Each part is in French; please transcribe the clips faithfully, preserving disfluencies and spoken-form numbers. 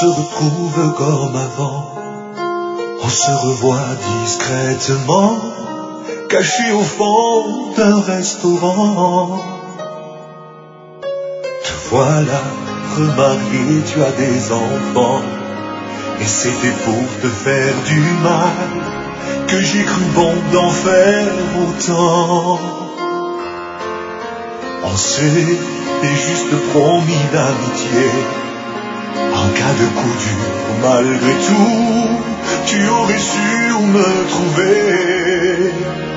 se retrouve comme avant. On se revoit discrètement, caché au fond d'un restaurant. Te voilà remarié, tu as des enfants, et c'était pour te faire du mal que j'ai cru bon d'en faire autant. On s'est juste promis l'amitié. En cas de coup dur, malgré tout, tu aurais su où me trouver.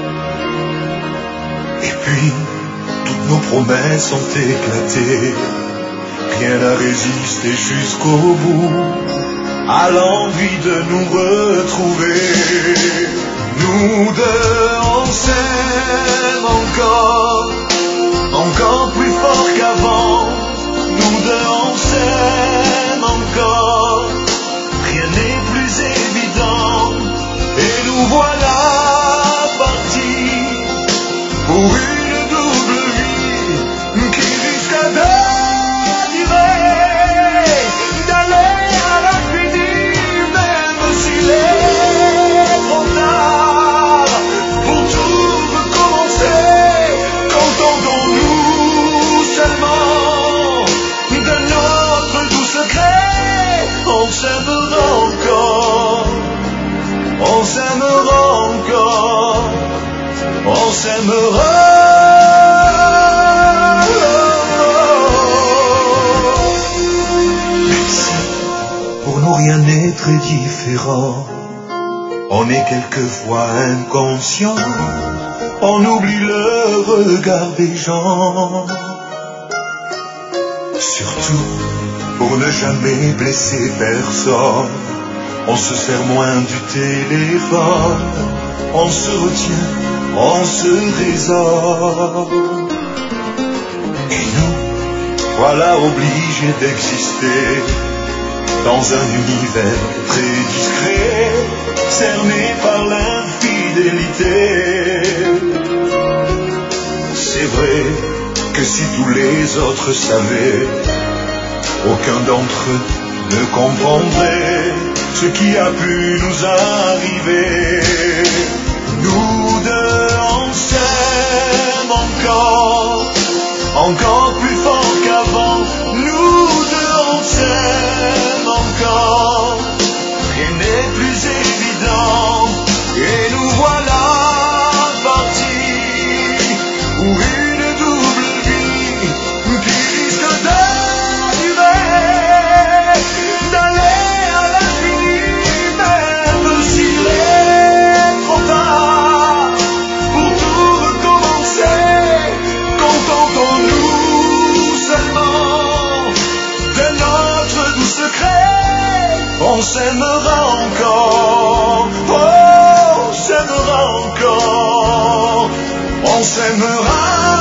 Et puis, toutes nos promesses ont éclaté. Rien n'a résisté jusqu'au bout à l'envie de nous retrouver. Nous deux, on s'aime encore, encore plus fort qu'avant. Nous deux, on s'aime encore, rien n'est plus évident. Et nous voilà partis pour une double vie qui risque de durer, d'aller à l'infini, même s'il est trop tard. Pour tout recommencer, contentons-nous seulement de notre doux secret. On s'aimera encore, on s'aimera encore, on s'aimera. Merci, pour nous rien n'est très différent. On est quelquefois inconscient, on oublie le regard des gens. Surtout, pour ne jamais blesser personne, on se sert moins du téléphone, on se retient, on se raisonne. Et nous, voilà obligés d'exister dans un univers très discret, cerné par l'infidélité. C'est vrai que si tous les autres savaient, aucun d'entre eux ne comprendrait ce qui a pu nous arriver. Nous deux, on s'aime encore, encore plus fort qu'avant. Nous deux, on s'aime encore, rien n'est plus évident. Et nous voilà partis pour une double vie qui risque de durer, d'aller à l'infini, même s'il est trop tard. Pour tout recommencer, contentons-nous seulement de notre doux secret. On s'aimera encore, oh, on s'aimera encore, on s'aimera.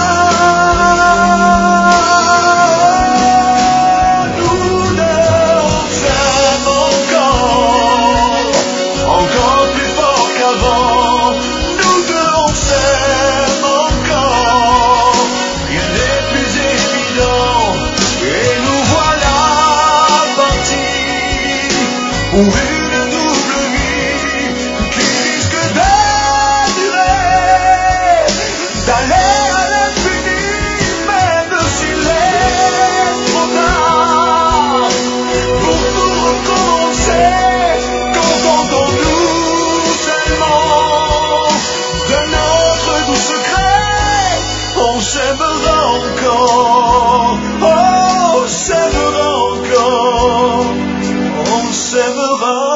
Nous deux, on s'aime encore, encore plus fort qu'avant. Nous deux, on s'aime encore, rien n'est plus évident. Et nous voilà partis pour une double vie qui risque de durer, d'aller à l'infini, même s'il est trop tard. Pour tout recommencer, contentons-nous seulement de notre doux secret. On s'aimera encore, oh, on s'aimera encore, on s'aimera.